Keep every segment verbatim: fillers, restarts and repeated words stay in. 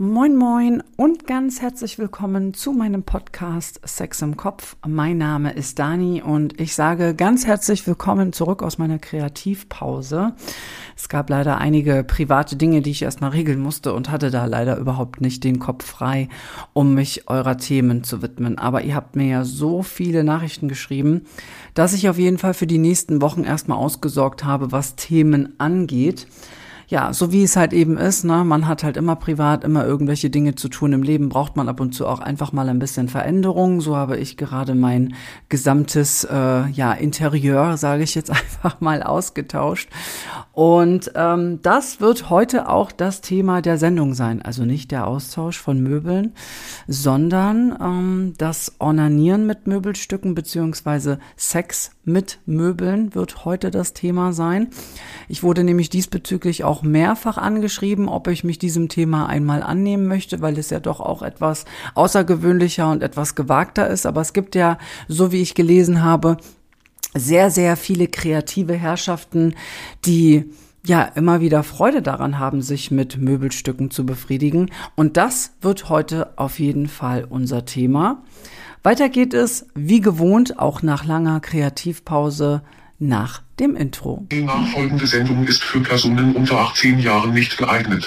Moin Moin und ganz herzlich willkommen zu meinem Podcast Sex im Kopf. Mein Name ist Dani und ich sage ganz herzlich willkommen zurück aus meiner Kreativpause. Es gab leider einige private Dinge, die ich erstmal regeln musste und hatte da leider überhaupt nicht den Kopf frei, um mich eurer Themen zu widmen. Aber ihr habt mir ja so viele Nachrichten geschrieben, dass ich auf jeden Fall für die nächsten Wochen erstmal ausgesorgt habe, was Themen angeht. Ja, so wie es halt eben ist, ne? Man hat halt immer privat immer irgendwelche Dinge zu tun. Im Leben braucht man ab und zu auch einfach mal ein bisschen Veränderung. So habe ich gerade mein gesamtes äh, ja Interieur, sage ich jetzt einfach mal, ausgetauscht. Und ähm, das wird heute auch das Thema der Sendung sein. Also nicht der Austausch von Möbeln, sondern ähm, das Ornanieren mit Möbelstücken beziehungsweise Sex mit Möbeln wird heute das Thema sein. Ich wurde nämlich diesbezüglich auch mehrfach angeschrieben, ob ich mich diesem Thema einmal annehmen möchte, weil es ja doch auch etwas außergewöhnlicher und etwas gewagter ist. Aber es gibt ja, so wie ich gelesen habe, sehr, sehr viele kreative Herrschaften, die ja immer wieder Freude daran haben, sich mit Möbelstücken zu befriedigen. Und das wird heute auf jeden Fall unser Thema. Weiter geht es, wie gewohnt, auch nach langer Kreativpause, nach dem Intro. Die nachfolgende Sendung ist für Personen unter achtzehn Jahren nicht geeignet.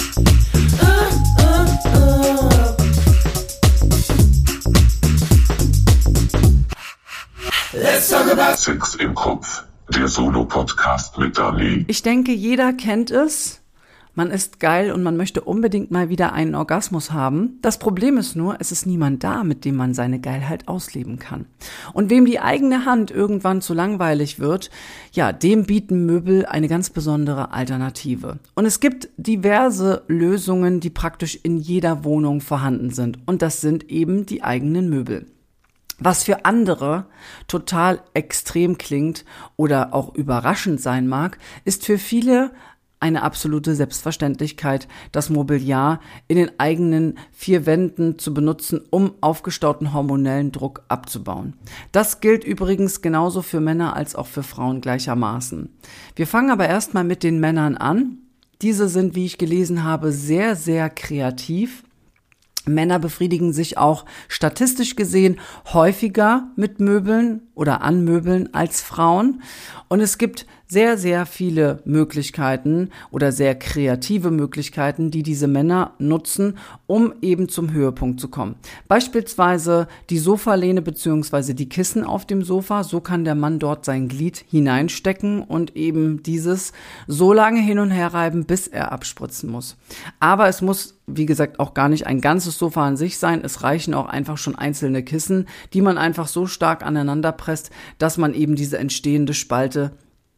Let's talk about Sex im Kopf, der Solo-Podcast mit Dani. Ich denke, jeder kennt es. Man ist geil und man möchte unbedingt mal wieder einen Orgasmus haben. Das Problem ist nur, es ist niemand da, mit dem man seine Geilheit ausleben kann. Und wem die eigene Hand irgendwann zu langweilig wird, ja, dem bieten Möbel eine ganz besondere Alternative. Und es gibt diverse Lösungen, die praktisch in jeder Wohnung vorhanden sind. Und das sind eben die eigenen Möbel. Was für andere total extrem klingt oder auch überraschend sein mag, ist für viele eine absolute Selbstverständlichkeit, das Mobiliar in den eigenen vier Wänden zu benutzen, um aufgestauten hormonellen Druck abzubauen. Das gilt übrigens genauso für Männer als auch für Frauen gleichermaßen. Wir fangen aber erstmal mit den Männern an. Diese sind, wie ich gelesen habe, sehr, sehr kreativ. Männer befriedigen sich auch statistisch gesehen häufiger mit Möbeln oder an Möbeln als Frauen. Und es gibt sehr, sehr viele Möglichkeiten oder sehr kreative Möglichkeiten, die diese Männer nutzen, um eben zum Höhepunkt zu kommen. Beispielsweise die Sofalehne bzw. die Kissen auf dem Sofa. So kann der Mann dort sein Glied hineinstecken und eben dieses so lange hin und her reiben, bis er abspritzen muss. Aber es muss, wie gesagt, auch gar nicht ein ganzes Sofa an sich sein. Es reichen auch einfach schon einzelne Kissen, die man einfach so stark aneinander presst, dass man eben diese entstehende Spalte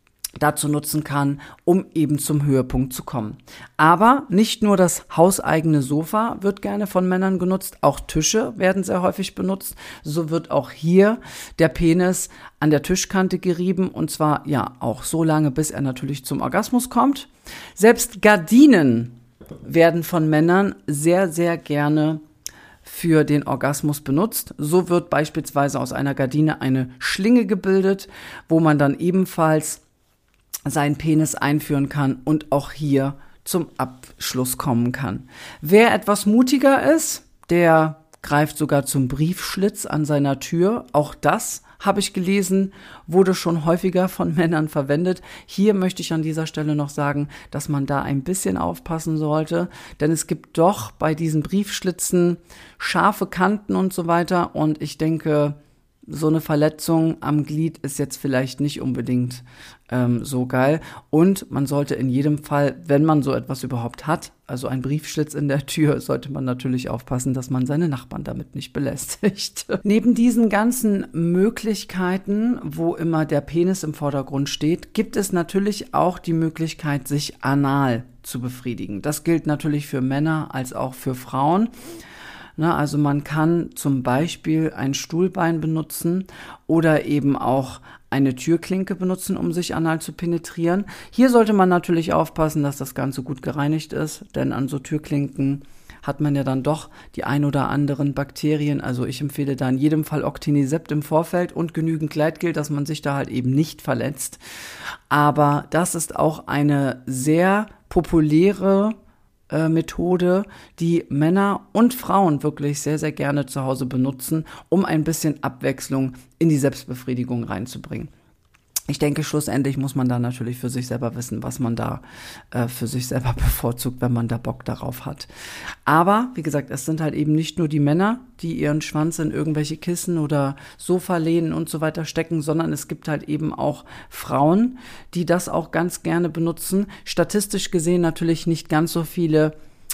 dazu nutzen kann, um eben zum Höhepunkt zu kommen. Aber nicht nur das hauseigene Sofa wird gerne von Männern genutzt, auch Tische werden sehr häufig benutzt. So wird auch hier der Penis an der Tischkante gerieben und zwar ja auch so lange, bis er natürlich zum Orgasmus kommt. Selbst Gardinen werden von Männern sehr, sehr gerne für den Orgasmus benutzt. So wird beispielsweise aus einer Gardine eine Schlinge gebildet, wo man dann ebenfalls seinen Penis einführen kann und auch hier zum Abschluss kommen kann. Wer etwas mutiger ist, der greift sogar zum Briefschlitz an seiner Tür. Auch das, habe ich gelesen, wurde schon häufiger von Männern verwendet. Hier möchte ich an dieser Stelle noch sagen, dass man da ein bisschen aufpassen sollte, denn es gibt doch bei diesen Briefschlitzen scharfe Kanten und so weiter und ich denke, so eine Verletzung am Glied ist jetzt vielleicht nicht unbedingt ähm, so geil. Und man sollte in jedem Fall, wenn man so etwas überhaupt hat, also ein Briefschlitz in der Tür, sollte man natürlich aufpassen, dass man seine Nachbarn damit nicht belästigt. Neben diesen ganzen Möglichkeiten, wo immer der Penis im Vordergrund steht, gibt es natürlich auch die Möglichkeit, sich anal zu befriedigen. Das gilt natürlich für Männer als auch für Frauen. Na, also man kann zum Beispiel ein Stuhlbein benutzen oder eben auch eine Türklinke benutzen, um sich anal zu penetrieren. Hier sollte man natürlich aufpassen, dass das Ganze gut gereinigt ist, denn an so Türklinken hat man ja dann doch die ein oder anderen Bakterien. Also ich empfehle da in jedem Fall Octinisept im Vorfeld und genügend Gleitgel, dass man sich da halt eben nicht verletzt. Aber das ist auch eine sehr populäre äh, Methode, die Männer und Frauen wirklich sehr, sehr gerne zu Hause benutzen, um ein bisschen Abwechslung in die Selbstbefriedigung reinzubringen. Ich denke, schlussendlich muss man da natürlich für sich selber wissen, was man da äh, für sich selber bevorzugt, wenn man da Bock darauf hat. Aber, wie gesagt, es sind halt eben nicht nur die Männer, die ihren Schwanz in irgendwelche Kissen oder Sofalehnen und so weiter stecken, sondern es gibt halt eben auch Frauen, die das auch ganz gerne benutzen. Statistisch gesehen natürlich nicht ganz so viele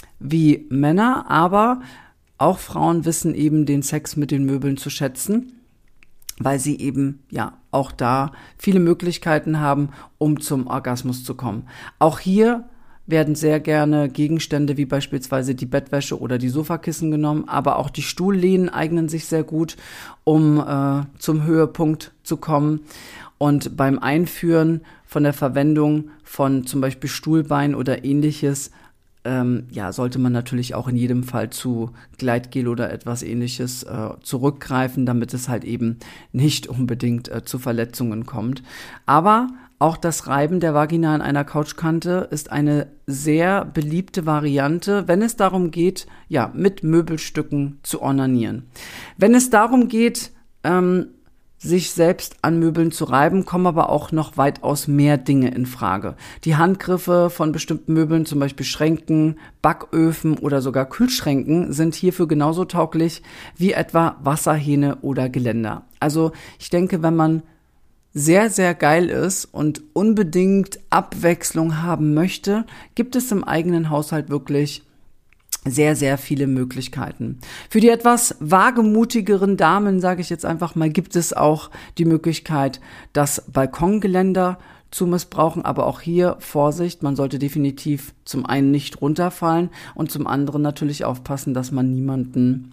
wie Männer, aber auch Frauen wissen eben den Sex mit den Möbeln zu schätzen, weil sie eben ja auch da viele Möglichkeiten haben, um zum Orgasmus zu kommen. Auch hier werden sehr gerne Gegenstände wie beispielsweise die Bettwäsche oder die Sofakissen genommen, aber auch die Stuhllehnen eignen sich sehr gut, um äh, zum Höhepunkt zu kommen. Und beim Einführen von der Verwendung von zum Beispiel Stuhlbein oder ähnliches Ähm, ja, sollte man natürlich auch in jedem Fall zu Gleitgel oder etwas Ähnliches äh, zurückgreifen, damit es halt eben nicht unbedingt äh, zu Verletzungen kommt. Aber auch das Reiben der Vagina an einer Couchkante ist eine sehr beliebte Variante, wenn es darum geht, ja, mit Möbelstücken zu ornanieren. Wenn es darum geht, ähm, sich selbst an Möbeln zu reiben, kommen aber auch noch weitaus mehr Dinge in Frage. Die Handgriffe von bestimmten Möbeln, zum Beispiel Schränken, Backöfen oder sogar Kühlschränken, sind hierfür genauso tauglich wie etwa Wasserhähne oder Geländer. Also ich denke, wenn man sehr, sehr geil ist und unbedingt Abwechslung haben möchte, gibt es im eigenen Haushalt wirklich sehr, sehr viele Möglichkeiten. Für die etwas wagemutigeren Damen, sage ich jetzt einfach mal, gibt es auch die Möglichkeit, das Balkongeländer zu missbrauchen. Aber auch hier Vorsicht, man sollte definitiv zum einen nicht runterfallen und zum anderen natürlich aufpassen, dass man niemanden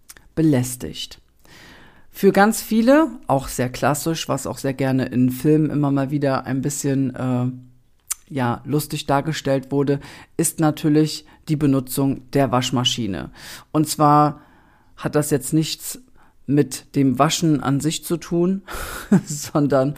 belästigt. Für ganz viele, auch sehr klassisch, was auch sehr gerne in Filmen immer mal wieder ein bisschen äh, ja, lustig dargestellt wurde, ist natürlich die Benutzung der Waschmaschine. Und zwar hat das jetzt nichts mit dem Waschen an sich zu tun, sondern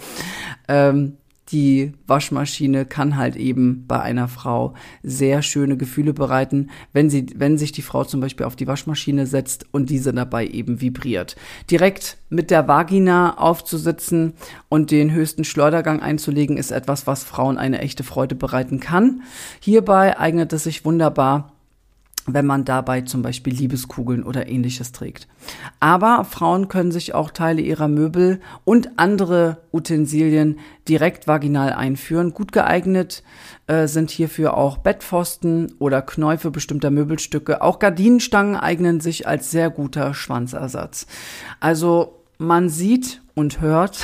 ähm, die Waschmaschine kann halt eben bei einer Frau sehr schöne Gefühle bereiten, wenn sie, wenn sich die Frau zum Beispiel auf die Waschmaschine setzt und diese dabei eben vibriert. Direkt mit der Vagina aufzusitzen und den höchsten Schleudergang einzulegen, ist etwas, was Frauen eine echte Freude bereiten kann. Hierbei eignet es sich wunderbar, wenn man dabei zum Beispiel Liebeskugeln oder Ähnliches trägt. Aber Frauen können sich auch Teile ihrer Möbel und andere Utensilien direkt vaginal einführen. Gut geeignet äh, sind hierfür auch Bettpfosten oder Knäufe bestimmter Möbelstücke. Auch Gardinenstangen eignen sich als sehr guter Schwanzersatz. Also man sieht und hört,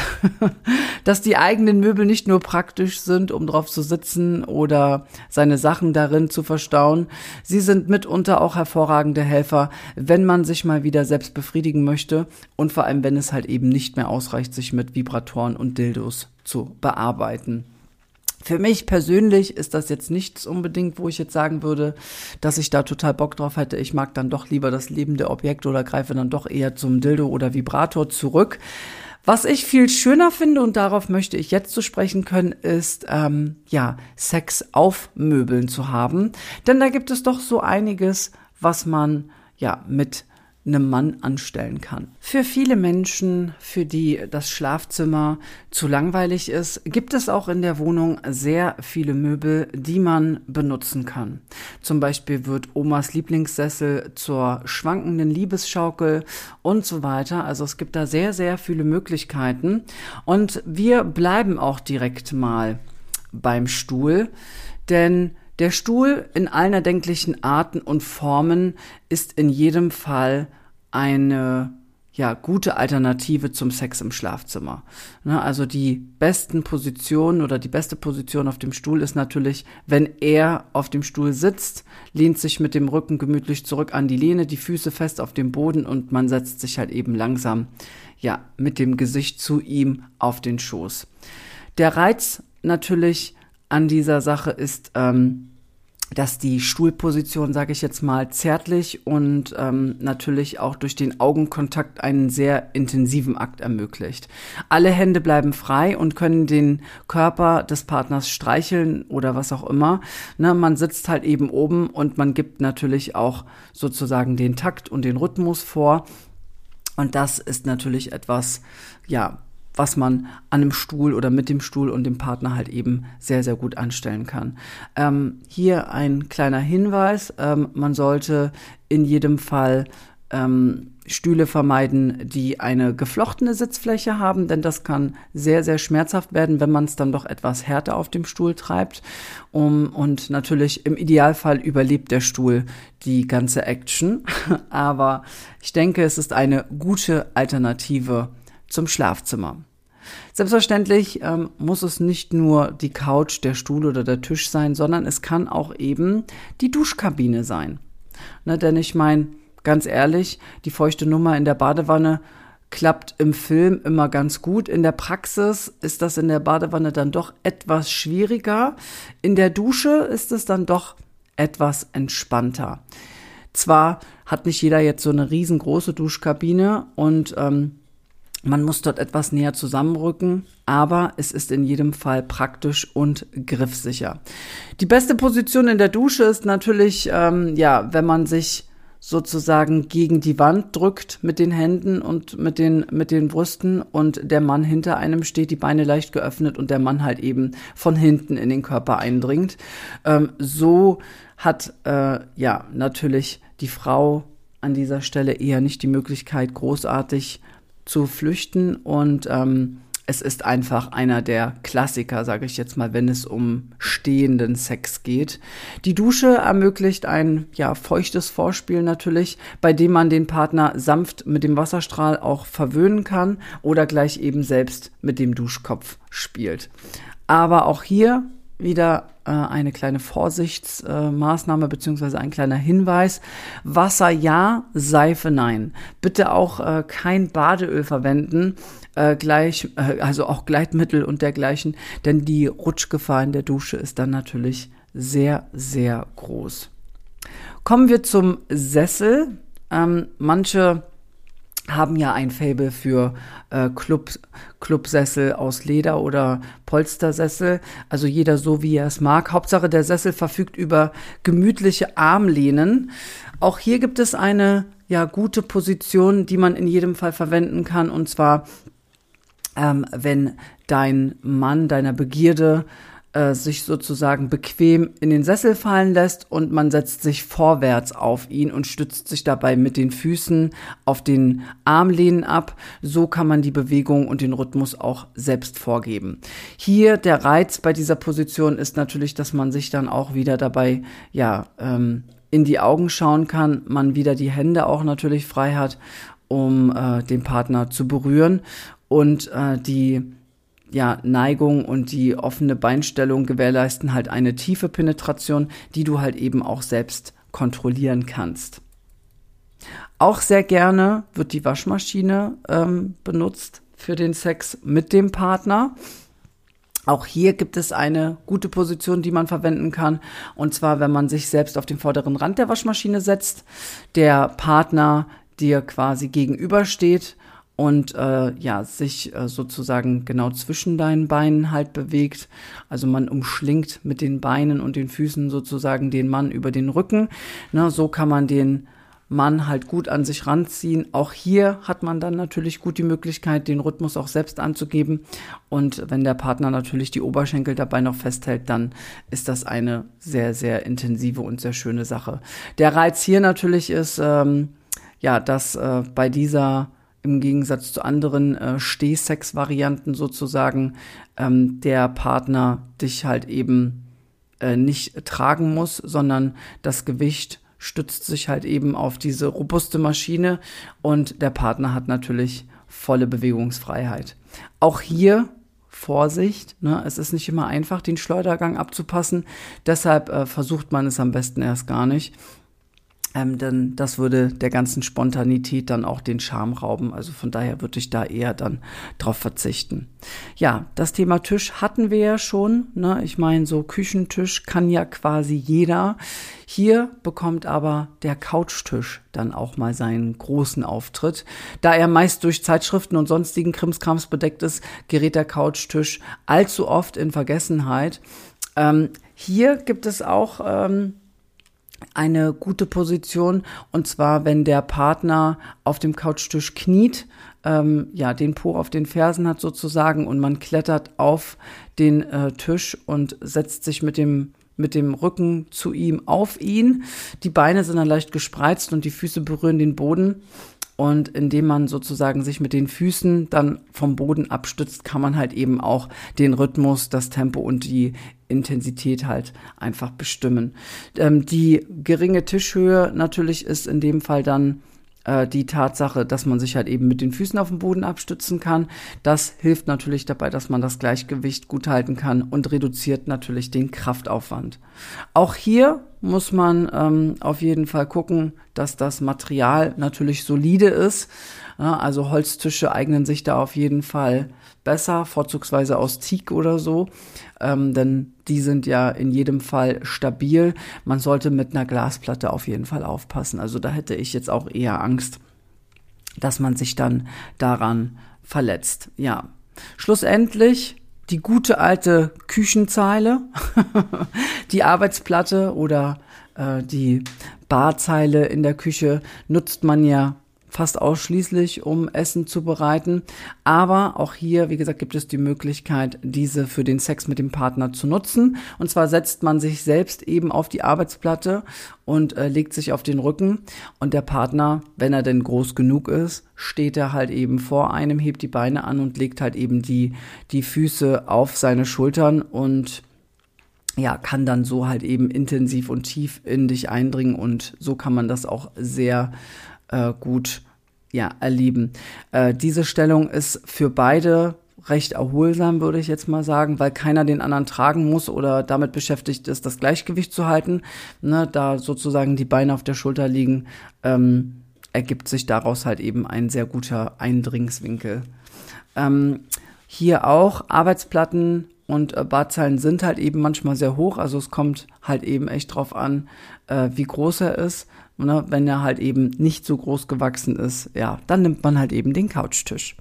dass die eigenen Möbel nicht nur praktisch sind, um drauf zu sitzen oder seine Sachen darin zu verstauen. Sie sind mitunter auch hervorragende Helfer, wenn man sich mal wieder selbst befriedigen möchte und vor allem, wenn es halt eben nicht mehr ausreicht, sich mit Vibratoren und Dildos zu bearbeiten. Für mich persönlich ist das jetzt nichts unbedingt, wo ich jetzt sagen würde, dass ich da total Bock drauf hätte. Ich mag dann doch lieber das lebende Objekt oder greife dann doch eher zum Dildo oder Vibrator zurück. Was ich viel schöner finde, und darauf möchte ich jetzt zu sprechen können, ist, ähm, ja, Sex auf Möbeln zu haben. Denn da gibt es doch so einiges, was man, ja, mit einem Mann anstellen kann. Für viele Menschen, für die das Schlafzimmer zu langweilig ist, gibt es auch in der Wohnung sehr viele Möbel, die man benutzen kann. Zum Beispiel wird Omas Lieblingssessel zur schwankenden Liebesschaukel und so weiter. Also es gibt da sehr, sehr viele Möglichkeiten. Und wir bleiben auch direkt mal beim Stuhl, denn der Stuhl in allen erdenklichen Arten und Formen ist in jedem Fall eine ja gute Alternative zum Sex im Schlafzimmer. Ne, also die besten Positionen oder die beste Position auf dem Stuhl ist natürlich, wenn er auf dem Stuhl sitzt, lehnt sich mit dem Rücken gemütlich zurück an die Lehne, die Füße fest auf dem Boden und man setzt sich halt eben langsam ja mit dem Gesicht zu ihm auf den Schoß. Der Reiz natürlich an dieser Sache ist, ähm, dass die Stuhlposition, sage ich jetzt mal, zärtlich und ähm, natürlich auch durch den Augenkontakt einen sehr intensiven Akt ermöglicht. Alle Hände bleiben frei und können den Körper des Partners streicheln oder was auch immer. Ne, man sitzt halt eben oben und man gibt natürlich auch sozusagen den Takt und den Rhythmus vor. Und das ist natürlich etwas, ja, was man an einem Stuhl oder mit dem Stuhl und dem Partner halt eben sehr, sehr gut anstellen kann. Ähm, hier ein kleiner Hinweis, ähm, man sollte in jedem Fall ähm, Stühle vermeiden, die eine geflochtene Sitzfläche haben, denn das kann sehr, sehr schmerzhaft werden, wenn man es dann doch etwas härter auf dem Stuhl treibt. Um, und natürlich im Idealfall überlebt der Stuhl die ganze Action, aber ich denke, es ist eine gute Alternative zum Schlafzimmer. Selbstverständlich ähm, muss es nicht nur die Couch, der Stuhl oder der Tisch sein, sondern es kann auch eben die Duschkabine sein. Ne, denn ich meine, ganz ehrlich, die feuchte Nummer in der Badewanne klappt im Film immer ganz gut. In der Praxis ist das in der Badewanne dann doch etwas schwieriger. In der Dusche ist es dann doch etwas entspannter. Zwar hat nicht jeder jetzt so eine riesengroße Duschkabine und ähm, man muss dort etwas näher zusammenrücken, aber es ist in jedem Fall praktisch und griffsicher. Die beste Position in der Dusche ist natürlich, ähm, ja, wenn man sich sozusagen gegen die Wand drückt mit den Händen und mit den mit den Brüsten und der Mann hinter einem steht, die Beine leicht geöffnet und der Mann halt eben von hinten in den Körper eindringt. Ähm, so hat äh, ja natürlich die Frau an dieser Stelle eher nicht die Möglichkeit, großartig zu flüchten und ähm, es ist einfach einer der Klassiker, sage ich jetzt mal, wenn es um stehenden Sex geht. Die Dusche ermöglicht ein ja feuchtes Vorspiel natürlich, bei dem man den Partner sanft mit dem Wasserstrahl auch verwöhnen kann oder gleich eben selbst mit dem Duschkopf spielt. Aber auch hier wieder äh, eine kleine Vorsichtsmaßnahme äh, beziehungsweise ein kleiner Hinweis. Wasser ja, Seife nein. Bitte auch äh, kein Badeöl verwenden, äh, gleich, äh, also auch Gleitmittel und dergleichen, denn die Rutschgefahr in der Dusche ist dann natürlich sehr, sehr groß. Kommen wir zum Sessel. Ähm, manche haben ja ein Faible für äh, Club, Clubsessel aus Leder oder Polstersessel, also jeder so, wie er es mag. Hauptsache, der Sessel verfügt über gemütliche Armlehnen. Auch hier gibt es eine ja gute Position, die man in jedem Fall verwenden kann, und zwar, ähm, wenn dein Mann deiner Begierde äh, sich sozusagen bequem in den Sessel fallen lässt und man setzt sich vorwärts auf ihn und stützt sich dabei mit den Füßen auf den Armlehnen ab. So kann man die Bewegung und den Rhythmus auch selbst vorgeben. Hier der Reiz bei dieser Position ist natürlich, dass man sich dann auch wieder dabei, ja, ähm, in die Augen schauen kann, man wieder die Hände auch natürlich frei hat, um äh, den Partner zu berühren und äh, die ja, Neigung und die offene Beinstellung gewährleisten halt eine tiefe Penetration, die du halt eben auch selbst kontrollieren kannst. Auch sehr gerne wird die Waschmaschine ähm, benutzt für den Sex mit dem Partner. Auch hier gibt es eine gute Position, die man verwenden kann. Und zwar, wenn man sich selbst auf den vorderen Rand der Waschmaschine setzt, der Partner dir quasi gegenübersteht und äh, ja sich äh, sozusagen genau zwischen deinen Beinen halt bewegt. Also man umschlingt mit den Beinen und den Füßen sozusagen den Mann über den Rücken. Ne, so kann man den Mann halt gut an sich ranziehen. Auch hier hat man dann natürlich gut die Möglichkeit, den Rhythmus auch selbst anzugeben. Und wenn der Partner natürlich die Oberschenkel dabei noch festhält, dann ist das eine sehr, sehr intensive und sehr schöne Sache. Der Reiz hier natürlich ist, ähm, ja, dass äh, bei dieser im Gegensatz zu anderen äh, Stehsex-Varianten sozusagen ähm, der Partner dich halt eben äh, nicht tragen muss, sondern das Gewicht stützt sich halt eben auf diese robuste Maschine und der Partner hat natürlich volle Bewegungsfreiheit. Auch hier Vorsicht, ne? Es ist nicht immer einfach, den Schleudergang abzupassen, deshalb äh, versucht man es am besten erst gar nicht. Ähm, denn das würde der ganzen Spontanität dann auch den Charme rauben. Also von daher würde ich da eher dann drauf verzichten. Ja, das Thema Tisch hatten wir ja schon. Ne? Ich meine, so Küchentisch kann ja quasi jeder. Hier bekommt aber der Couchtisch dann auch mal seinen großen Auftritt. Da er meist durch Zeitschriften und sonstigen Krimskrams bedeckt ist, gerät der Couchtisch allzu oft in Vergessenheit. Ähm, hier gibt es auch ähm, eine gute Position, und zwar, wenn der Partner auf dem Couchtisch kniet, ähm, ja, den Po auf den Fersen hat sozusagen, und man klettert auf den äh, Tisch und setzt sich mit dem mit dem Rücken zu ihm auf ihn. Die Beine sind dann leicht gespreizt und die Füße berühren den Boden. Und indem man sozusagen sich mit den Füßen dann vom Boden abstützt, kann man halt eben auch den Rhythmus, das Tempo und die Intensität halt einfach bestimmen. Ähm, die geringe Tischhöhe natürlich ist in dem Fall dann äh, die Tatsache, dass man sich halt eben mit den Füßen auf den Boden abstützen kann. Das hilft natürlich dabei, dass man das Gleichgewicht gut halten kann und reduziert natürlich den Kraftaufwand. Auch hier muss man ähm, auf jeden Fall gucken, dass das Material natürlich solide ist. Ja, also Holztische eignen sich da auf jeden Fall besser, vorzugsweise aus Teak oder so, ähm, denn die sind ja in jedem Fall stabil. Man sollte mit einer Glasplatte auf jeden Fall aufpassen. Also da hätte ich jetzt auch eher Angst, dass man sich dann daran verletzt. Ja, schlussendlich die gute alte Küchenzeile, die Arbeitsplatte oder äh, die Barzeile in der Küche nutzt man ja fast ausschließlich, um Essen zu bereiten. Aber auch hier, wie gesagt, gibt es die Möglichkeit, diese für den Sex mit dem Partner zu nutzen. Und zwar setzt man sich selbst eben auf die Arbeitsplatte und äh, legt sich auf den Rücken. Und der Partner, wenn er denn groß genug ist, steht er halt eben vor einem, hebt die Beine an und legt halt eben die, die Füße auf seine Schultern und ja, kann dann so halt eben intensiv und tief in dich eindringen. Und so kann man das auch sehr Äh, gut ja erleben. Äh, diese Stellung ist für beide recht erholsam, würde ich jetzt mal sagen, weil keiner den anderen tragen muss oder damit beschäftigt ist, das Gleichgewicht zu halten. Ne, da sozusagen die Beine auf der Schulter liegen, ähm, ergibt sich daraus halt eben ein sehr guter Eindringungswinkel. Ähm, hier auch Arbeitsplatten und äh, Barzeilen sind halt eben manchmal sehr hoch, also es kommt halt eben echt drauf an, äh, wie groß er ist. Ne, wenn er halt eben nicht so groß gewachsen ist, ja, dann nimmt man halt eben den Couchtisch.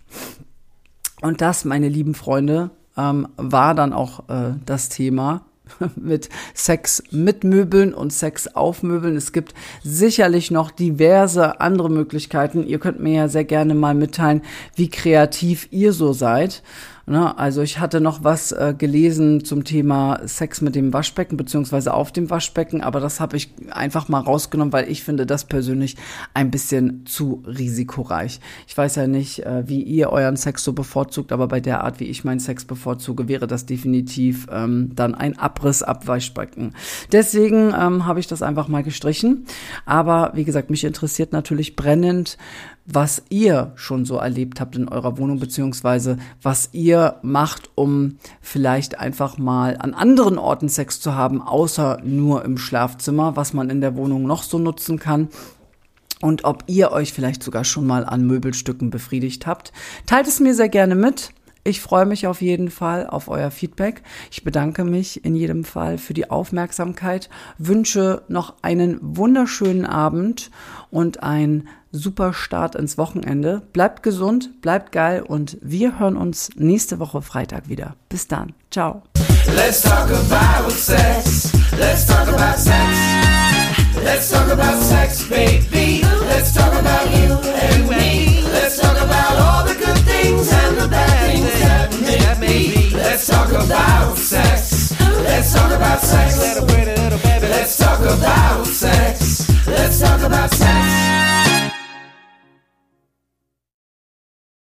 Und das, meine lieben Freunde, ähm, war dann auch äh, das Thema mit Sex mit Möbeln und Sex auf Möbeln. Es gibt sicherlich noch diverse andere Möglichkeiten. Ihr könnt mir ja sehr gerne mal mitteilen, wie kreativ ihr so seid. Also ich hatte noch was äh, gelesen zum Thema Sex mit dem Waschbecken beziehungsweise auf dem Waschbecken, aber das habe ich einfach mal rausgenommen, weil ich finde das persönlich ein bisschen zu risikoreich. Ich weiß ja nicht, äh, wie ihr euren Sex so bevorzugt, aber bei der Art, wie ich meinen Sex bevorzuge, wäre das definitiv ähm, dann ein Abriss ab Waschbecken. Deswegen ähm, habe ich das einfach mal gestrichen. Aber wie gesagt, mich interessiert natürlich brennend, was ihr schon so erlebt habt in eurer Wohnung, beziehungsweise was ihr macht, um vielleicht einfach mal an anderen Orten Sex zu haben, außer nur im Schlafzimmer, was man in der Wohnung noch so nutzen kann. Und ob ihr euch vielleicht sogar schon mal an Möbelstücken befriedigt habt. Teilt es mir sehr gerne mit. Ich freue mich auf jeden Fall auf euer Feedback. Ich bedanke mich in jedem Fall für die Aufmerksamkeit, wünsche noch einen wunderschönen Abend und ein super Start ins Wochenende. Bleibt gesund, bleibt geil und wir hören uns nächste Woche Freitag wieder. Bis dann. Ciao. Let's talk about sex. Let's talk about sex. Let's talk about sex, baby. Let's talk about you and me. Let's talk about all the good things and the bad things that may be. Let's talk about sex. Let's talk about sex. Let's talk about sex. Let's talk about sex.